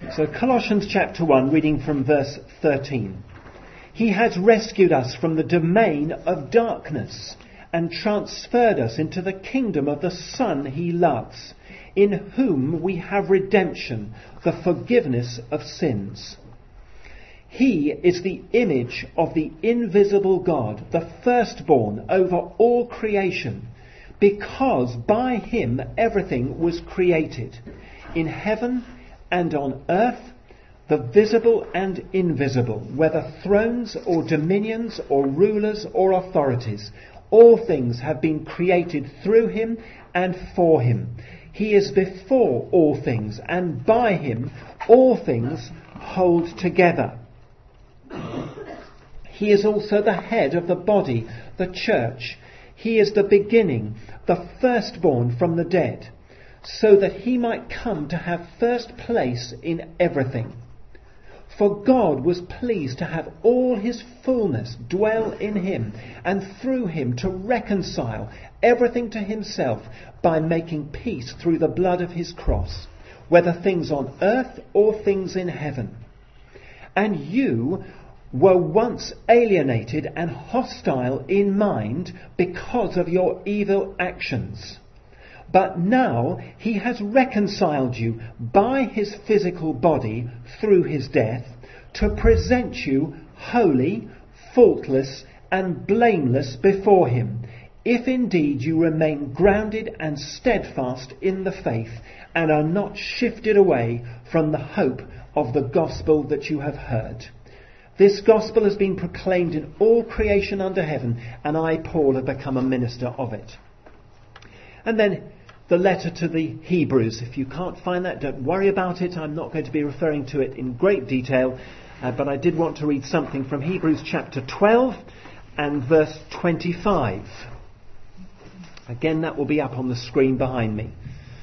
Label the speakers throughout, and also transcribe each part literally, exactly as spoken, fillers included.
Speaker 1: So Colossians chapter one, reading from verse thirteen. He has rescued us from the domain of darkness and transferred us into the kingdom of the Son he loves, in whom we have redemption, the forgiveness of sins. He is the image of the invisible God, the firstborn over all creation, because by him everything was created, in heaven and on earth, the visible and invisible, whether thrones or dominions or rulers or authorities. All things have been created through him and for him. He is before all things, and by him all things hold together. He is also the head of the body, the church. He is the beginning, the firstborn from the dead, so that he might come to have first place in everything. For God was pleased to have all his fullness dwell in him, and through him to reconcile everything to himself by making peace through the blood of his cross, whether things on earth or things in heaven. And you were once alienated and hostile in mind because of your evil actions. But now he has reconciled you by his physical body through his death to present you holy, faultless and blameless before him, if indeed you remain grounded and steadfast in the faith and are not shifted away from the hope of the gospel that you have heard. This gospel has been proclaimed in all creation under heaven, and I, Paul, have become a minister of it. And then the letter to the Hebrews. If you can't find that, don't worry about it. I'm not going to be referring to it in great detail, uh, but I did want to read something from Hebrews chapter twelve and verse twenty-five. Again, that will be up on the screen behind me.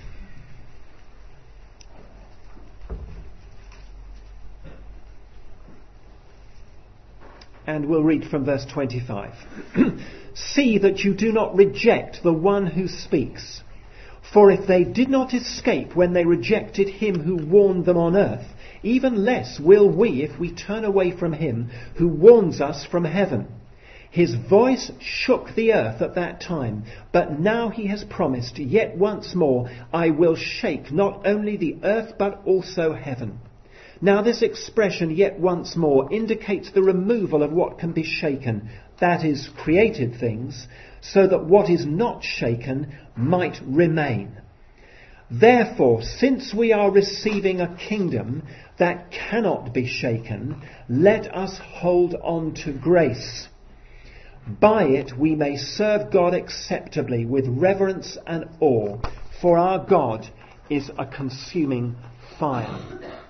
Speaker 1: And we'll read from verse twenty-five. See that you do not reject the one who speaks. For if they did not escape when they rejected him who warned them on earth, even less will we if we turn away from him who warns us from heaven. His voice shook the earth at that time, but now he has promised, yet once more I will shake not only the earth but also heaven. Now this expression, yet once more, indicates the removal of what can be shaken, that is, created things, so that what is not shaken might remain. Therefore, since we are receiving a kingdom that cannot be shaken, let us hold on to grace. By it we may serve God acceptably with reverence and awe, for our God is a consuming fire.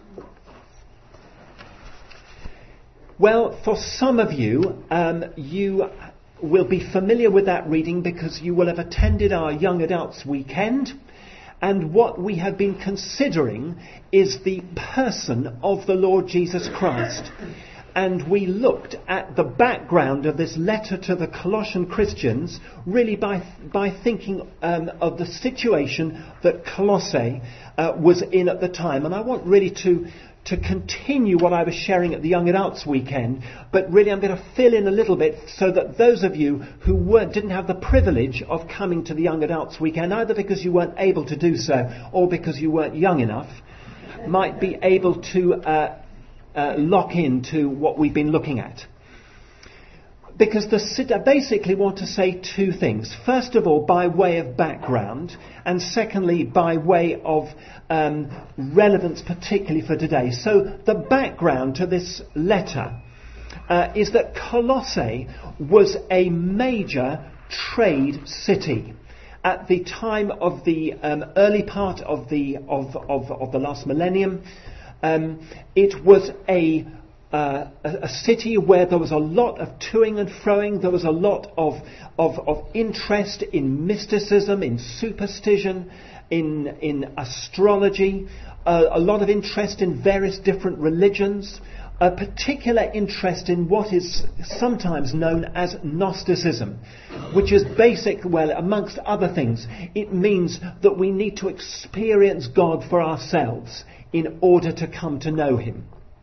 Speaker 1: Well, for some of you, um, you will be familiar with that reading because you will have attended our Young Adults Weekend. And what we have been considering is the person of the Lord Jesus Christ. And we looked at the background of this letter to the Colossian Christians, really by by thinking um, of the situation that Colossae uh, was in at the time. And I want really to to continue what I was sharing at the Young Adults Weekend, but really I'm going to fill in a little bit so that those of you who weren't, didn't have the privilege of coming to the Young Adults Weekend, either because you weren't able to do so or because you weren't young enough, might be able to uh, uh, lock into what we've been looking at. Because the, I basically want to say two things. First of all, by way of background, and secondly, by way of um, relevance, particularly for today. So the background to this letter uh, is that Colossae was a major trade city. At the time of the um, early part of the of, of, of the last millennium, um, it was a Uh, a, a city where there was a lot of toing and froing. There was a lot of, of, of interest in mysticism, in superstition, in, in astrology, uh, a lot of interest in various different religions, a particular interest in what is sometimes known as Gnosticism, which is basic, well, amongst other things, it means that we need to experience God for ourselves in order to come to know him.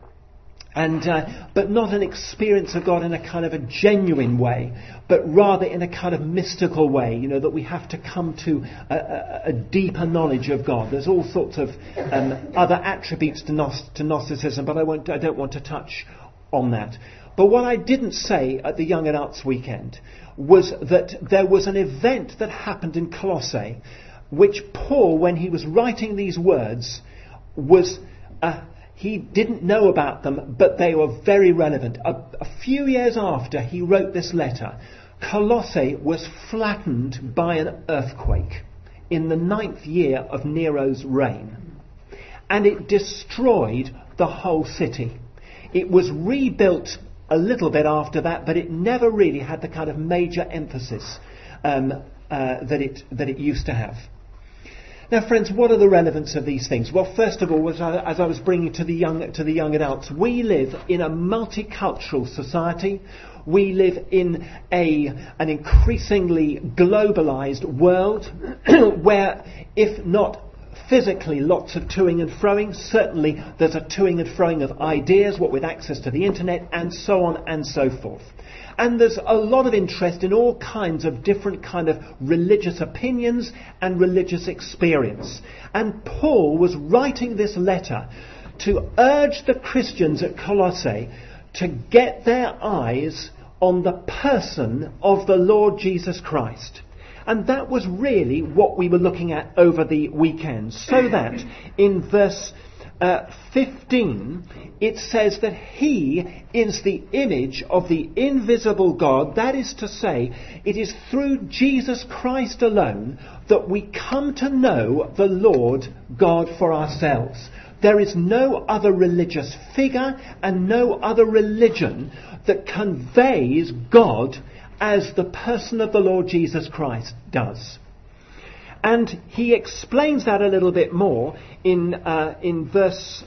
Speaker 1: And uh, but not an experience of God in a kind of a genuine way, but rather in a kind of mystical way, you know, that we have to come to a, a, a deeper knowledge of God. There's all sorts of um, other attributes to, Gnost- to Gnosticism, but I, won't, I don't want to touch on that. But what I didn't say at the Young Adults Weekend was that there was an event that happened in Colossae, which Paul, when he was writing these words, was... Uh, He didn't know about them, but they were very relevant. A, a few years after he wrote this letter, Colossae was flattened by an earthquake in the ninth year of Nero's reign. And it destroyed the whole city. It was rebuilt a little bit after that, but it never really had the kind of major emphasis um, uh, that it that it used to have. Now, friends, what are the relevance of these things? Well, first of all, as I, as I was bringing to the young to the young adults, we live in a multicultural society. We live in a an increasingly globalized world where, if not physically lots of toing and froing, certainly there's a toing and froing of ideas, what with access to the internet, and so on and so forth. And there's a lot of interest in all kinds of different kind of religious opinions and religious experience. And Paul was writing this letter to urge the Christians at Colossae to get their eyes on the person of the Lord Jesus Christ. And that was really what we were looking at over the weekend. So that in verse Uh, fifteen, it says that he is the image of the invisible God. That is to say, it is through Jesus Christ alone that we come to know the Lord God for ourselves. There is no other religious figure and no other religion that conveys God as the person of the Lord Jesus Christ does. And he explains that a little bit more in uh, in verse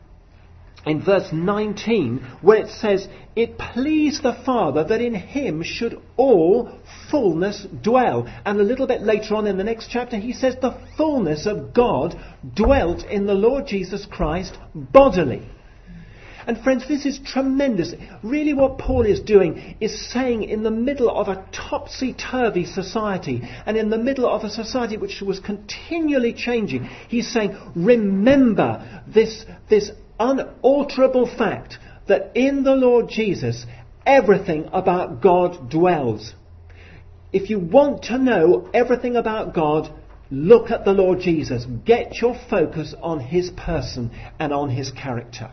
Speaker 1: in verse nineteen, where it says, "It pleased the Father that in him should all fullness dwell." And a little bit later on in the next chapter, he says the fullness of God dwelt in the Lord Jesus Christ bodily. And friends, this is tremendous. Really what Paul is doing is saying, in the middle of a topsy-turvy society, and in the middle of a society which was continually changing, he's saying, remember this, this unalterable fact that in the Lord Jesus, everything about God dwells. If you want to know everything about God, look at the Lord Jesus. Get your focus on his person and on his character.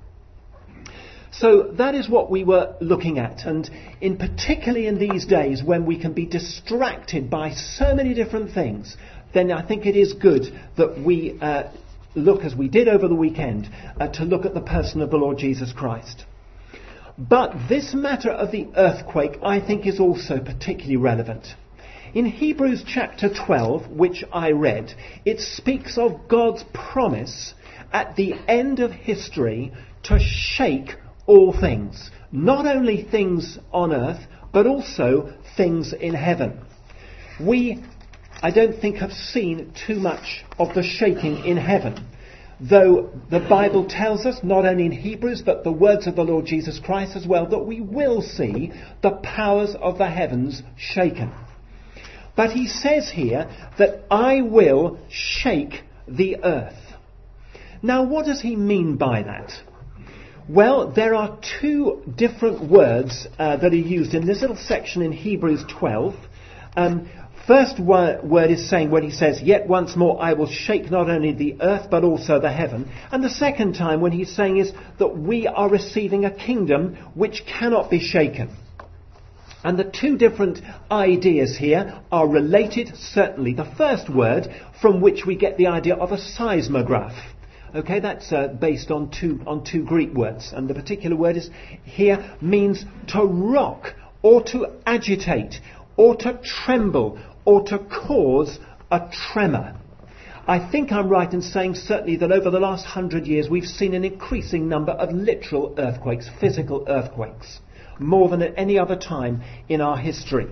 Speaker 1: So that is what we were looking at, and in particularly in these days when we can be distracted by so many different things, then I think it is good that we uh, look, as we did over the weekend, uh, to look at the person of the Lord Jesus Christ. But this matter of the earthquake, I think, is also particularly relevant. In Hebrews chapter twelve, which I read, it speaks of God's promise at the end of history to shake all things, not only things on earth, but also things in heaven. We, I don't think, have seen too much of the shaking in heaven, though the Bible tells us, not only in Hebrews, but the words of the Lord Jesus Christ as well, that we will see the powers of the heavens shaken. But he says here that I will shake the earth. Now, what does he mean by that? Well, there are two different words uh, that are used in this little section in Hebrews twelve. Um, first word, word is saying when he says, "Yet once more I will shake not only the earth but also the heaven." And the second time when he's saying is that we are receiving a kingdom which cannot be shaken. And the two different ideas here are related, certainly. The first word, from which we get the idea of a seismograph. Okay, that's uh, based on two on two Greek words, and the particular word is here means to rock, or to agitate, or to tremble, or to cause a tremor. I think I'm right in saying certainly that over the last hundred years we've seen an increasing number of literal earthquakes, physical earthquakes, more than at any other time in our history.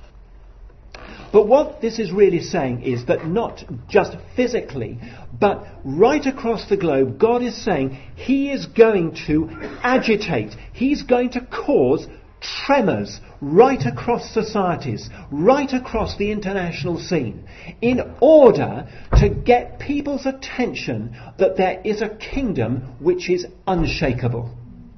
Speaker 1: But what this is really saying is that not just physically, but right across the globe, God is saying He is going to agitate, He's going to cause tremors right across societies, right across the international scene, in order to get people's attention that there is a kingdom which is unshakable.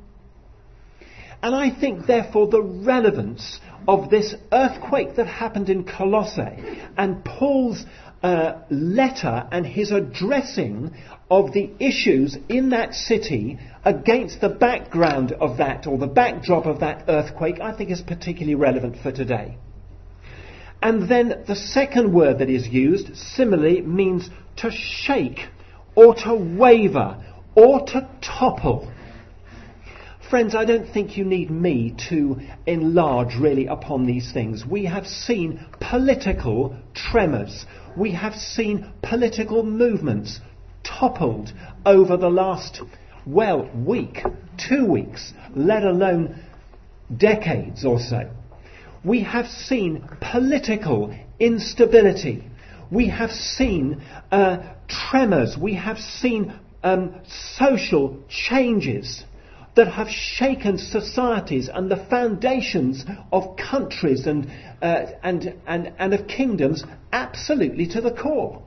Speaker 1: And I think, therefore, the relevance of this earthquake that happened in Colossae and Paul's uh, letter and his addressing of the issues in that city against the background of that, or the backdrop of that earthquake, I think is particularly relevant for today. And then the second word that is used, similarly, means to shake, or to waver, or to topple. Friends, I don't think you need me to enlarge really upon these things. We have seen political tremors. We have seen political movements toppled over the last, well, week, two weeks, let alone decades or so. We have seen political instability. We have seen uh, tremors. We have seen um, social changes that have shaken societies and the foundations of countries and, uh, and, and, and of kingdoms absolutely to the core.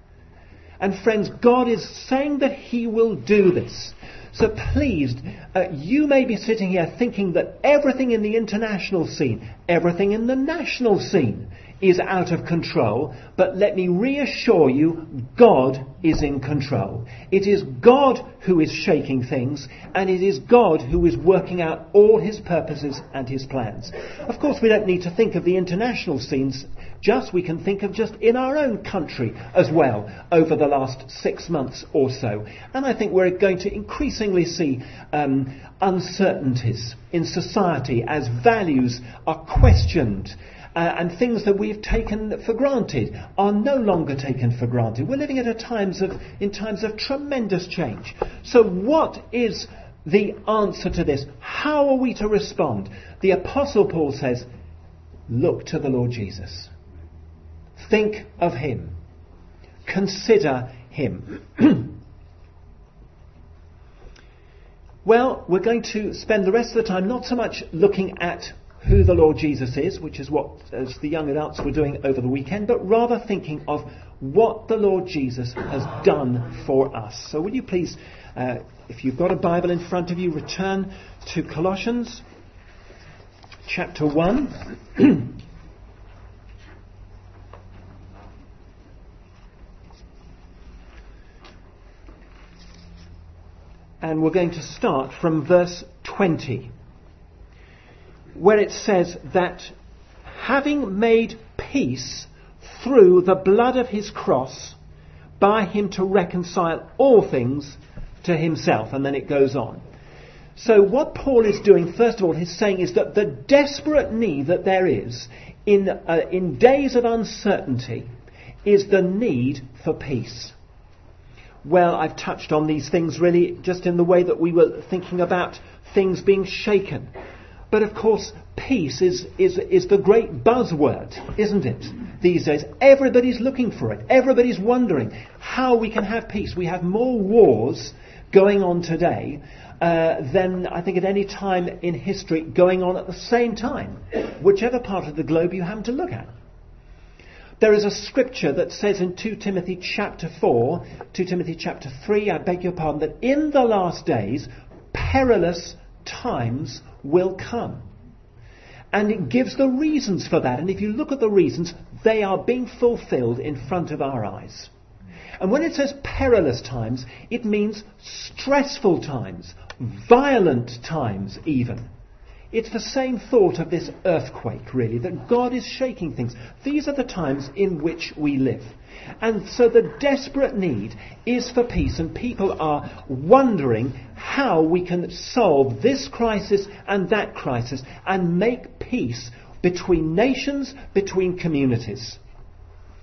Speaker 1: And friends, God is saying that He will do this. So please, uh, you may be sitting here thinking that everything in the international scene, everything in the national scene is out of control, but let me reassure you, God is in control. It is God who is shaking things, and it is God who is working out all His purposes and His plans. Of course, we don't need to think of the international scenes just, we can think of just in our own country as well over the last six months or so. And I think we're going to increasingly see um, uncertainties in society as values are questioned. Uh, and things that we've taken for granted are no longer taken for granted. We're living at a times of, in times of tremendous change. So what is the answer to this? How are we to respond? The Apostle Paul says, look to the Lord Jesus. Think of Him. Consider Him. Well, we're going to spend the rest of the time not so much looking at who the Lord Jesus is, which is what as the young adults were doing over the weekend, but rather thinking of what the Lord Jesus has done for us. So will you please, uh, if you've got a Bible in front of you, return to Colossians chapter one. And we're going to start from verse twenty. Where it says that having made peace through the blood of His cross, by Him to reconcile all things to Himself. And then it goes on. So what Paul is doing, first of all, he's saying is that the desperate need that there is in, uh, in days of uncertainty is the need for peace. Well, I've touched on these things really just in the way that we were thinking about things being shaken. But of course, peace is, is, is the great buzzword, isn't it? These days, everybody's looking for it. Everybody's wondering how we can have peace. We have more wars going on today uh, than I think at any time in history going on at the same time, whichever part of the globe you happen to look at. There is a scripture that says in Second Timothy chapter four, Second Timothy chapter three, I beg your pardon, that in the last days, perilous times will come. And it gives the reasons for that. And if you look at the reasons, they are being fulfilled in front of our eyes. And when it says perilous times, it means stressful times, violent times even. It's the same thought of this earthquake, really, that God is shaking things. These are the times in which we live. And so the desperate need is for peace, and people are wondering how we can solve this crisis and that crisis and make peace between nations, between communities.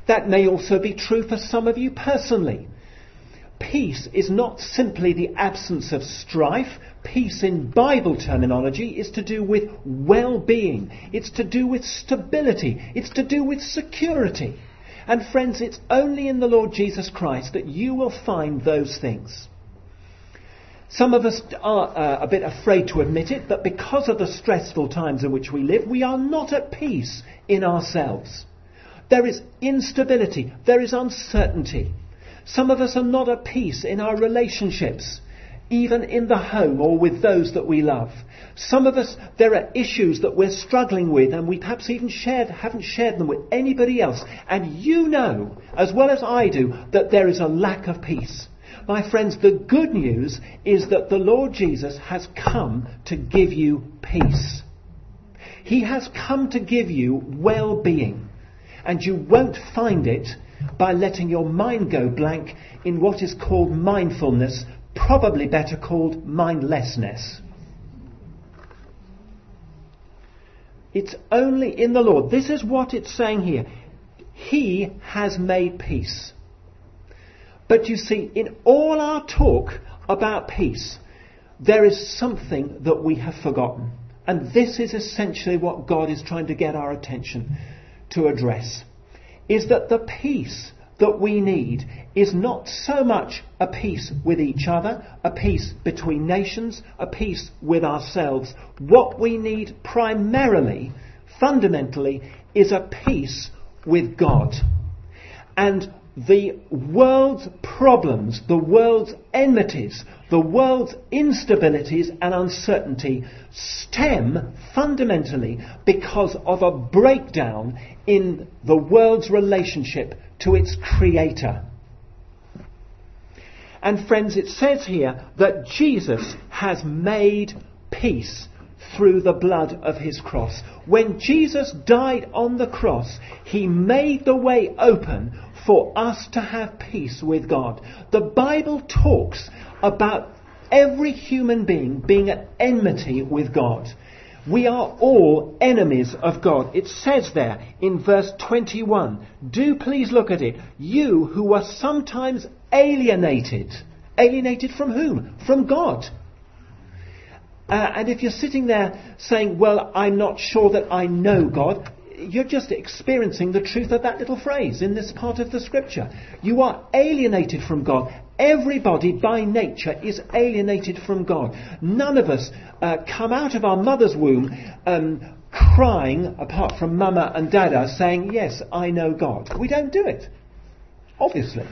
Speaker 1: That may also be true for some of you personally. Peace is not simply the absence of strife. Peace in Bible terminology is to do with well-being. It's to do with stability. It's to do with security. And friends, it's only in the Lord Jesus Christ that you will find those things. Some of us are uh, a bit afraid to admit it, but because of the stressful times in which we live, we are not at peace in ourselves. There is instability. There is uncertainty. Some of us are not at peace in our relationships, even in the home or with those that we love. Some of us, there are issues that we're struggling with and we perhaps even shared, haven't shared them with anybody else. And you know, as well as I do, that there is a lack of peace. My friends, the good news is that the Lord Jesus has come to give you peace. He has come to give you well-being. And you won't find it by letting your mind go blank in what is called mindfulness, probably better called mindlessness. It's only in the Lord. This is what it's saying here. He has made peace. But you see, in all our talk about peace, there is something that we have forgotten. And this is essentially what God is trying to get our attention to address. Is that the peace that we need is not so much a peace with each other, a peace between nations, a peace with ourselves. What we need primarily, fundamentally, is a peace with God. And the world's problems, the world's enmities, the world's instabilities and uncertainty stem fundamentally because of a breakdown in the world's relationship to its creator. And friends, it says here that Jesus has made peace through the blood of his cross. When Jesus died on the cross, he made the way open for us to have peace with God. The Bible talks about every human being being at enmity with God. We are all enemies of God. It says there in verse twenty-one, do please look at it. You who were sometimes alienated. Alienated from whom? From God. Uh, and if you're sitting there saying, well, I'm not sure that I know God, you're just experiencing the truth of that little phrase in this part of the scripture. You are alienated from God. Everybody by nature is alienated from God. None of us uh, come out of our mother's womb um, crying, apart from Mama and Dada, saying, yes, I know God. We don't do it, obviously.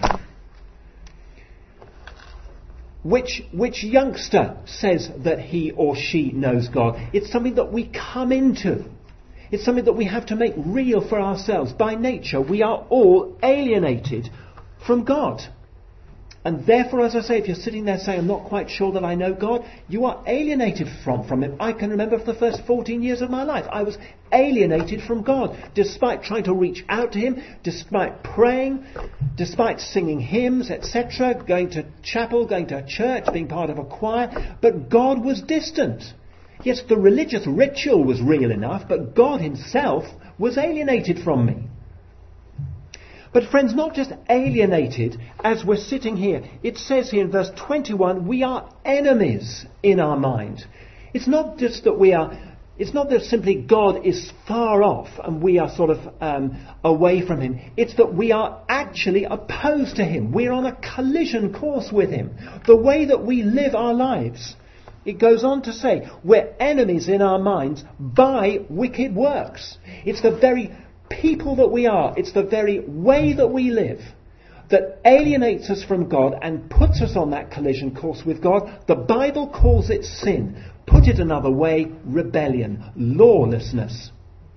Speaker 1: Which, which youngster says that he or she knows God? It's something that we come into. It's something that we have to make real for ourselves. By nature, we are all alienated from God. And therefore, as I say, if you're sitting there saying, I'm not quite sure that I know God, you are alienated from, from Him. I can remember for the first fourteen years of my life, I was alienated from God, despite trying to reach out to Him, despite praying, despite singing hymns, et cetera, going to chapel, going to church, being part of a choir. But God was distant. Yes, the religious ritual was real enough, but God Himself was alienated from me. But friends, not just alienated as we're sitting here. It says here in verse twenty-one, we are enemies in our mind. It's not just that we are, it's not that simply God is far off and we are sort of um, away from Him. It's that we are actually opposed to Him. We're on a collision course with Him. The way that we live our lives. It goes on to say, we're enemies in our minds by wicked works. It's the very people that we are, it's the very way that we live that alienates us from God and puts us on that collision course with God. The Bible calls it sin. Put it another way, rebellion, lawlessness.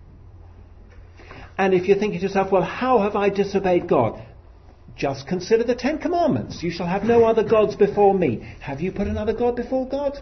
Speaker 1: And if you're thinking to yourself, well, how have I disobeyed God? Just consider the Ten Commandments. You shall have no other gods before me. Have you put another God before God?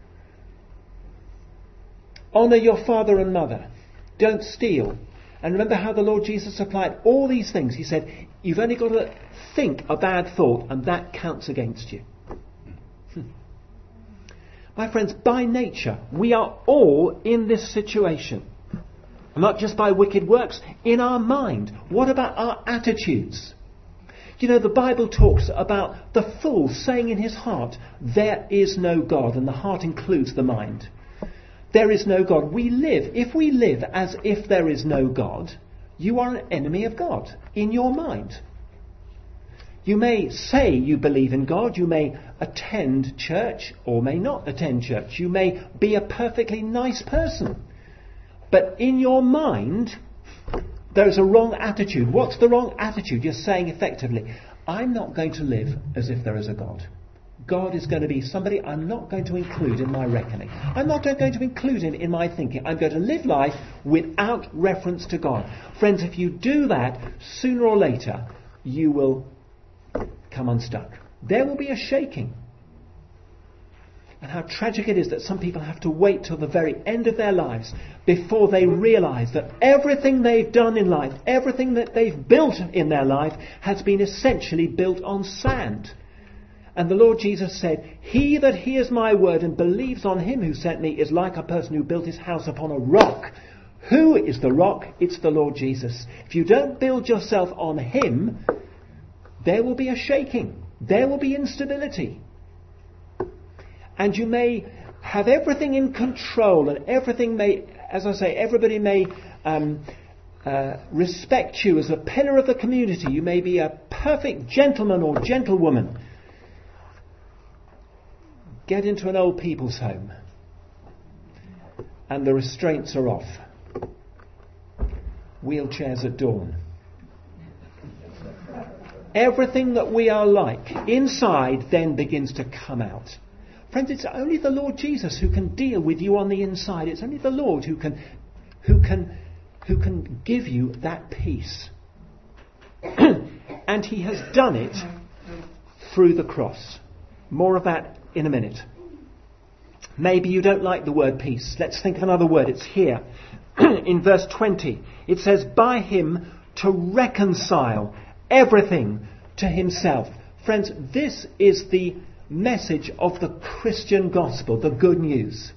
Speaker 1: Honour your father and mother. Don't steal. And remember how the Lord Jesus applied all these things. He said, you've only got to think a bad thought and that counts against you. Hmm. My friends, by nature, we are all in this situation. Not just by wicked works, in our mind. What about our attitudes? You know, the Bible talks about the fool saying in his heart, there is no God, and the heart includes the mind. There is no God. We live, if we live as if there is no God, you are an enemy of God in your mind. You may say you believe in God, you may attend church or may not attend church. You may be a perfectly nice person. But in your mind, there's a wrong attitude. What's the wrong attitude? You're saying effectively, I'm not going to live as if there is a God. God is going to be somebody I'm not going to include in my reckoning. I'm not going to include him in my thinking. I'm going to live life without reference to God. Friends, if you do that, sooner or later, you will come unstuck. There will be a shaking. And how tragic it is that some people have to wait till the very end of their lives before they realise that everything they've done in life, everything that they've built in their life, has been essentially built on sand. And the Lord Jesus said, he that hears my word and believes on him who sent me is like a person who built his house upon a rock. Who is the rock? It's the Lord Jesus. If you don't build yourself on him, there will be a shaking. There will be instability. And you may have everything in control, and everything may, as I say, everybody may um, uh, respect you as a pillar of the community. You may be a perfect gentleman or gentlewoman. Get into an old people's home, and the restraints are off. Wheelchairs at dawn. Everything that we are like inside then begins to come out. Friends, it's only the Lord Jesus who can deal with you on the inside. It's only the Lord who can, who can, who can give you that peace. And he has done it through the cross. More of that in a minute. Maybe you don't like the word peace. Let's think of another word. It's here. In verse twenty, it says, by him to reconcile everything to himself. Friends, this is the message of the Christian gospel, the good news.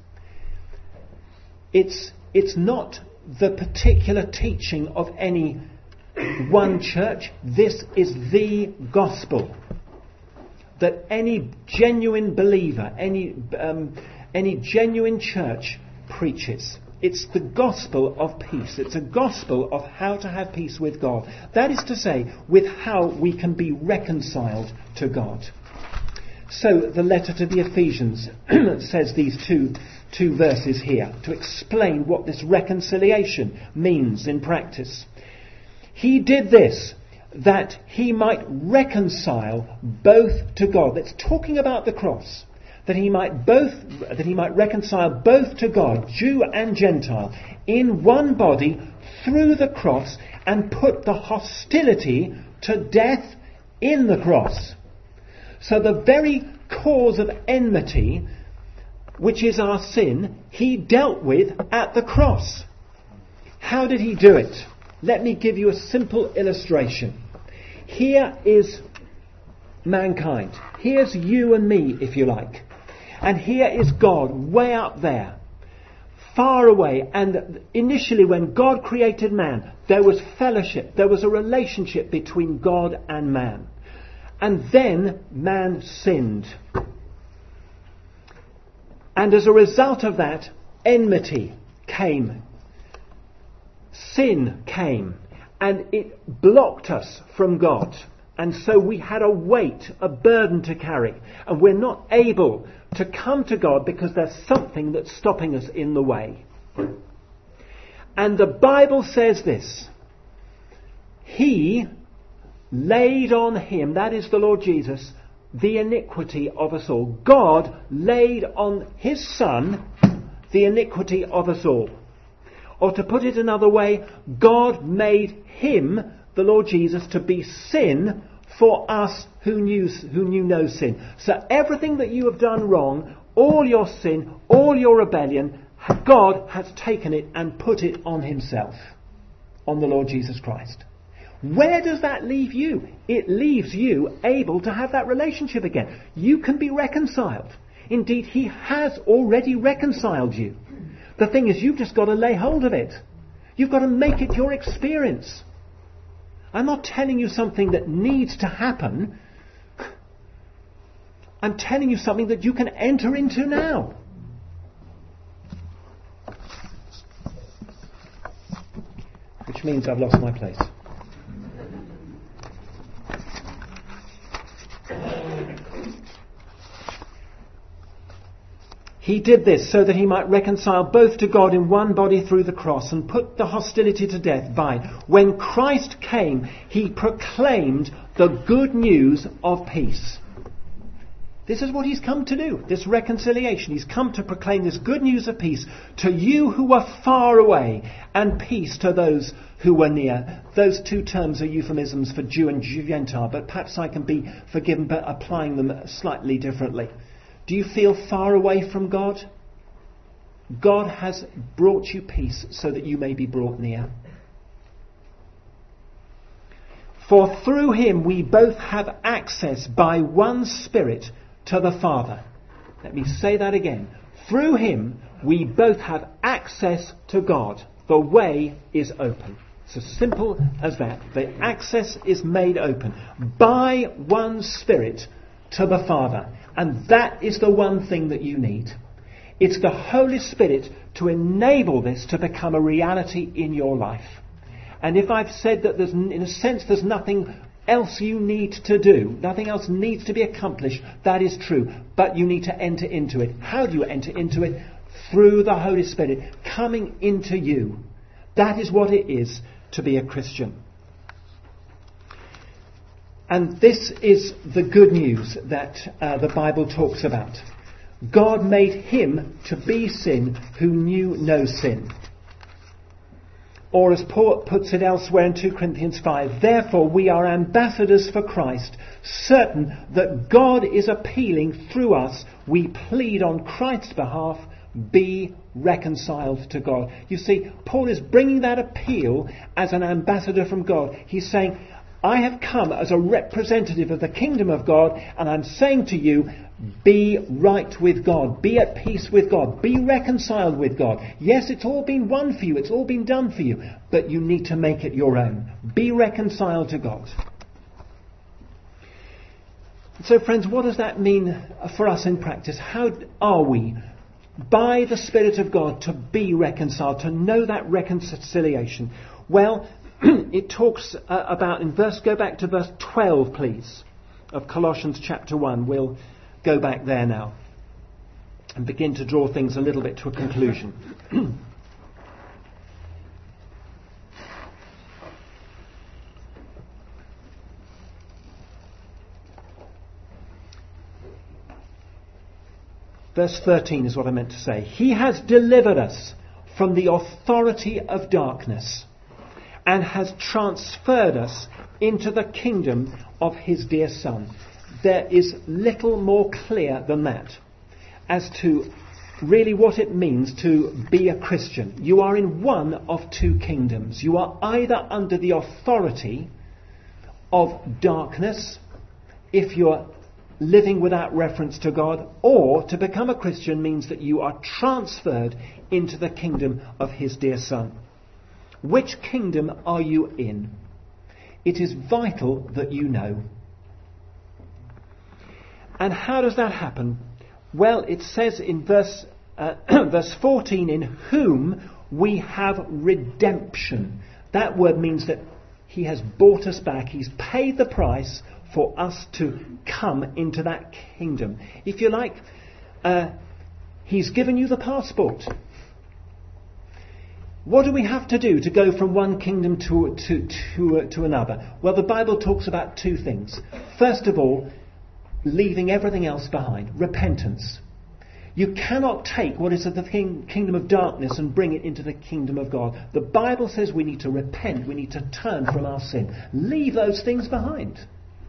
Speaker 1: It's, it's not the particular teaching of any one church. This is the gospel that any genuine believer, any um, any genuine church preaches. It's the gospel of peace. It's a gospel of how to have peace with God. That is to say, with how we can be reconciled to God. So the letter to the Ephesians says these two, two verses here to explain what this reconciliation means in practice. He did this that he might reconcile both to God. That's talking about the cross. That he might both, that he might reconcile both to God, Jew and Gentile, in one body through the cross, and put the hostility to death in the cross. So the very cause of enmity, which is our sin, he dealt with at the cross. How did he do it? Let me give you a simple illustration. Here is mankind. Here's you and me, if you like. And here is God, way up there, far away. And initially when God created man, there was fellowship. There was a relationship between God and man. And then man sinned. And as a result of that, enmity came. Sin came. And it blocked us from God. And so we had a weight, a burden to carry. And we're not able to come to God because there's something that's stopping us in the way. And the Bible says this. He laid on him, that is the Lord Jesus, the iniquity of us all. God laid on his Son the iniquity of us all. Or to put it another way, God made him, the Lord Jesus, to be sin for us who knew, who knew no sin. So everything that you have done wrong, all your sin, all your rebellion, God has taken it and put it on himself, on the Lord Jesus Christ. Where does that leave you? It leaves you able to have that relationship again. You can be reconciled. Indeed, he has already reconciled you. The thing is, you've just got to lay hold of it. You've got to make it your experience. I'm not telling you something that needs to happen. I'm telling you something that you can enter into now. Which means I've lost my place. He did this so that he might reconcile both to God in one body through the cross and put the hostility to death by. When Christ came, he proclaimed the good news of peace. This is what he's come to do, this reconciliation. He's come to proclaim this good news of peace to you who were far away, and peace to those who were near. Those two terms are euphemisms for Jew and Gentile, but perhaps I can be forgiven by applying them slightly differently. Do you feel far away from God? God has brought you peace so that you may be brought near. For through him we both have access by one Spirit to the Father. Let me say that again. Through him we both have access to God. The way is open. It's as simple as that. The access is made open by one Spirit to the Father. And that is the one thing that you need. It's the Holy Spirit to enable this to become a reality in your life. And if I've said that there's, in a sense, there's nothing else you need to do, nothing else needs to be accomplished, that is true. But you need to enter into it. How do you enter into it? Through the Holy Spirit coming into you. That is what it is to be a Christian. And this is the good news that uh, the Bible talks about. God made him to be sin who knew no sin. Or as Paul puts it elsewhere in Second Corinthians five, therefore we are ambassadors for Christ, certain that God is appealing through us. We plead on Christ's behalf, be reconciled to God. You see, Paul is bringing that appeal as an ambassador from God. He's saying, I have come as a representative of the kingdom of God, and I'm saying to you, be right with God. Be at peace with God. Be reconciled with God. Yes, it's all been won for you. It's all been done for you. But you need to make it your own. Be reconciled to God. So, friends, what does that mean for us in practice? How are we, by the Spirit of God, to be reconciled, to know that reconciliation? Well, it talks uh, about, in verse, go back to verse twelve, please, of Colossians chapter one. We'll go back there now and begin to draw things a little bit to a conclusion. Verse thirteen is what I meant to say. He has delivered us from the authority of darkness and has transferred us into the kingdom of his dear Son. There is little more clear than that as to really what it means to be a Christian. You are in one of two kingdoms. You are either under the authority of darkness, if you're living without reference to God, or to become a Christian means that you are transferred into the kingdom of his dear Son. Which kingdom are you in? It is vital that you know. And how does that happen? Well, it says in verse uh, verse fourteen, in whom we have redemption. That word means that he has bought us back. He's paid the price for us to come into that kingdom. If you like, uh, he's given you the passport. What do we have to do to go from one kingdom to to to, uh, to another? Well, the Bible talks about two things. First of all, leaving everything else behind. Repentance. You cannot take what is of the king, kingdom of darkness and bring it into the kingdom of God. The Bible says we need to repent. We need to turn from our sin. Leave those things behind.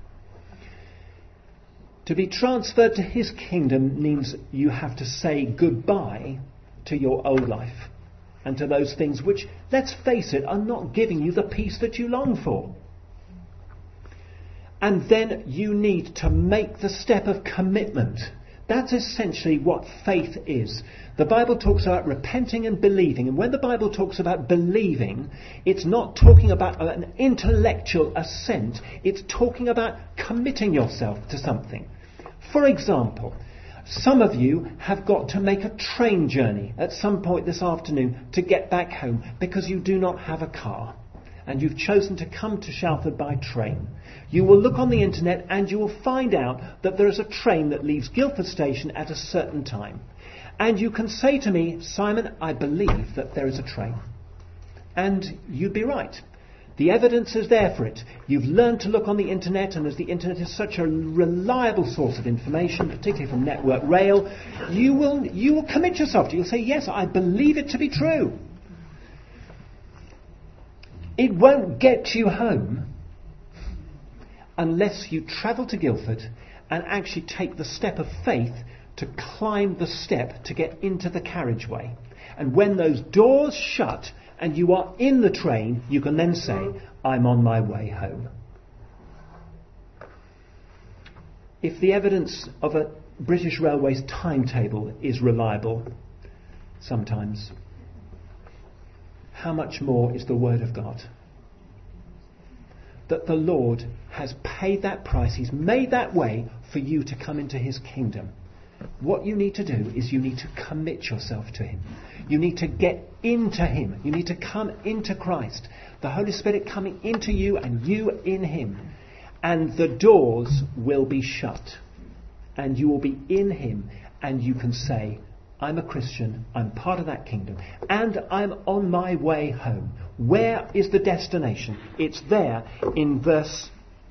Speaker 1: To be transferred to his kingdom means you have to say goodbye to your old life and to those things which, let's face it, are not giving you the peace that you long for. And then you need to make the step of commitment That's essentially what faith is. The Bible talks about repenting and believing. And when the Bible talks about believing, it's not talking about an intellectual assent. It's talking about committing yourself to something. For example, some of you have got to make a train journey at some point this afternoon to get back home because you do not have a car. And you've chosen to come to Shalford by train. You will look on the internet and you will find out that there is a train that leaves Guildford Station at a certain time. And you can say to me, Simon, I believe that there is a train. And you'd be right. The evidence is there for it. You've learned to look on the internet, and as the internet is such a reliable source of information, particularly from Network Rail, you will, you will commit yourself to it. You'll say, yes, I believe it to be true. It won't get you home unless you travel to Guildford and actually take the step of faith to climb the step to get into the carriageway. And when those doors shut and you are in the train, you can then say, I'm on my way home. If the evidence of a British Railways timetable is reliable, sometimes, how much more is the Word of God? That the Lord has paid that price. He's made that way for you to come into His kingdom. What you need to do is you need to commit yourself to Him. You need to get into Him. You need to come into Christ. The Holy Spirit coming into you and you in Him. And the doors will be shut. And you will be in Him. And you can say, I'm a Christian, I'm part of that kingdom, and I'm on my way home. Where is the destination? It's there in verse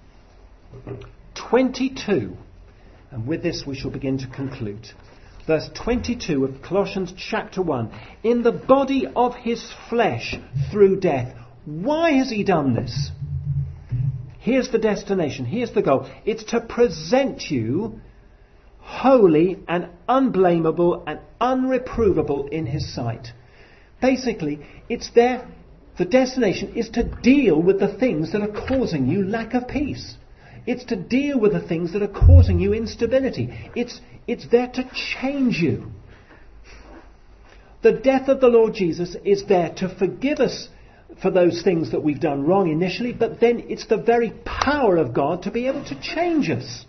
Speaker 1: twenty-two. And with this we shall begin to conclude. Verse twenty-two of Colossians chapter one. In the body of His flesh through death. Why has He done this? Here's the destination. Here's the goal. It's to present you holy and unblameable and unreprovable in His sight. Basically, it's there. The destination is to deal with the things that are causing you lack of peace. It's to deal with the things that are causing you instability. It's, it's there to change you. The death of the Lord Jesus is there to forgive us for those things that we've done wrong initially, but then it's the very power of God to be able to change us.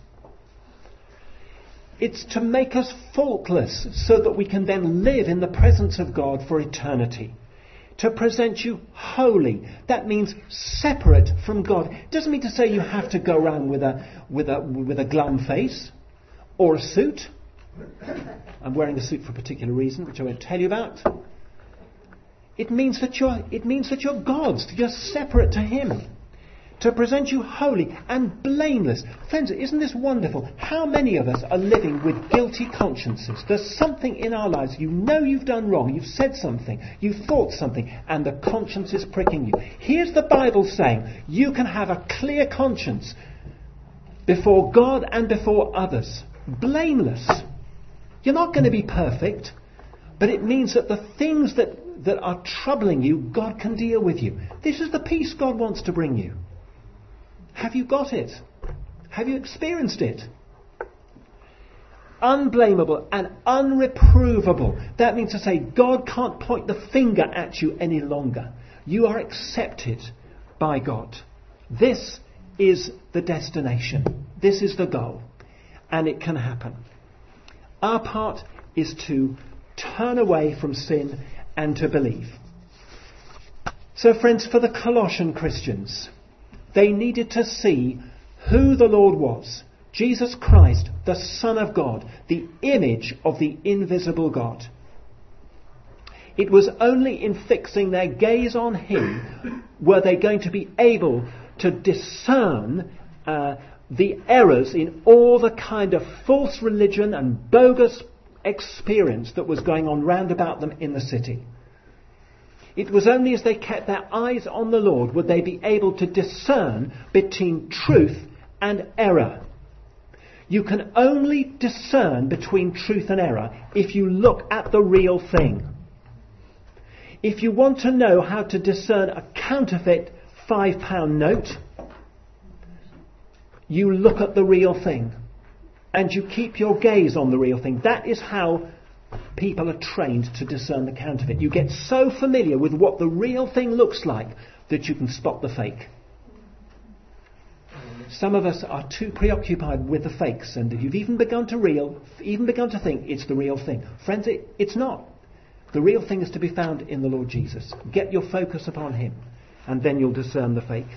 Speaker 1: It's to make us faultless so that we can then live in the presence of God for eternity. To present you holy. That means separate from God. It doesn't mean to say you have to go around with a, with a, with a glum face or a suit. I'm wearing a suit for a particular reason, which I won't tell you about. It means that you're, it means that you're God's. You're separate to Him. To present you holy and blameless. Friends, isn't this wonderful? How many of us are living with guilty consciences? There's something in our lives. You know you've done wrong. You've said something. You've thought something. And the conscience is pricking you. Here's the Bible saying you can have a clear conscience before God and before others. Blameless. You're not going to be perfect. But it means that the things that, that are troubling you, God can deal with you. This is the peace God wants to bring you. Have you got it? Have you experienced it? Unblameable and unreprovable. That means to say God can't point the finger at you any longer. You are accepted by God. This is the destination. This is the goal. And it can happen. Our part is to turn away from sin and to believe. So friends, for the Colossian Christians, they needed to see who the Lord was. Jesus Christ, the Son of God, the image of the invisible God. It was only in fixing their gaze on Him were they going to be able to discern uh, the errors in all the kind of false religion and bogus experience that was going on round about them in the city. It was only as they kept their eyes on the Lord would they be able to discern between truth and error. You can only discern between truth and error if you look at the real thing. If you want to know how to discern a counterfeit five pound note, you look at the real thing. and you keep your gaze on the real thing. That is how people are trained to discern the counterfeit. You get so familiar with what the real thing looks like that you can spot the fake. Some of us are too preoccupied with the fakes, and you've even begun to real, even begun to think it's the real thing. Friends, it, it's not. The real thing is to be found in the Lord Jesus. Get your focus upon him, and then you'll discern the fake.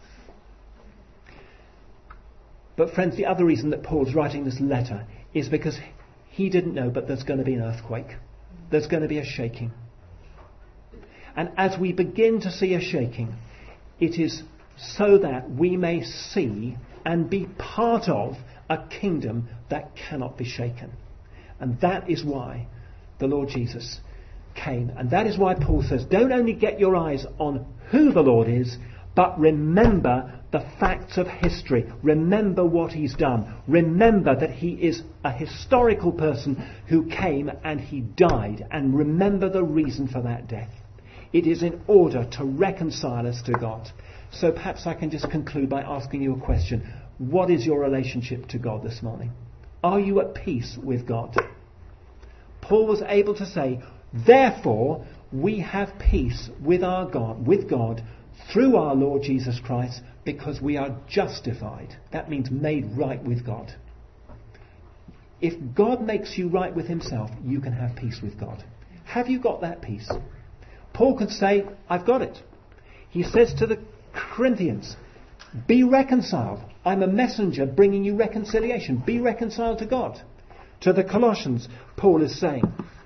Speaker 1: But friends, the other reason that Paul's writing this letter is because he didn't know, but there's going to be an earthquake. There's going to be a shaking. And as we begin to see a shaking, it is so that we may see and be part of a kingdom that cannot be shaken. And that is why the Lord Jesus came. And that is why Paul says, don't only get your eyes on who the Lord is, but remember the facts of history. Remember what he's done. Remember that he is a historical person who came and he died. And remember the reason for that death. It is in order to reconcile us to God. So perhaps I can just conclude by asking you a question. What is your relationship to God this morning? Are you at peace with God? Paul was able to say, therefore we have peace with our God, with God, through our Lord Jesus Christ, because we are justified. That means made right with God. If God makes you right with himself, you can have peace with God. Have you got that peace? Paul could say, I've got it. He says to the Corinthians, be reconciled. I'm a messenger bringing you reconciliation. Be reconciled to God. To the Colossians, Paul is saying,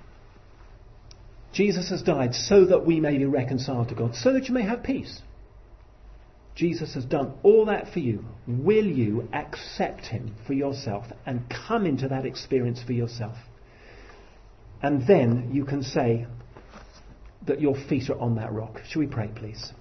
Speaker 1: Jesus has died so that we may be reconciled to God, so that you may have peace. Jesus has done all that for you. Will you accept him for yourself and come into that experience for yourself? And then you can say that your feet are on that rock. Shall we pray, please?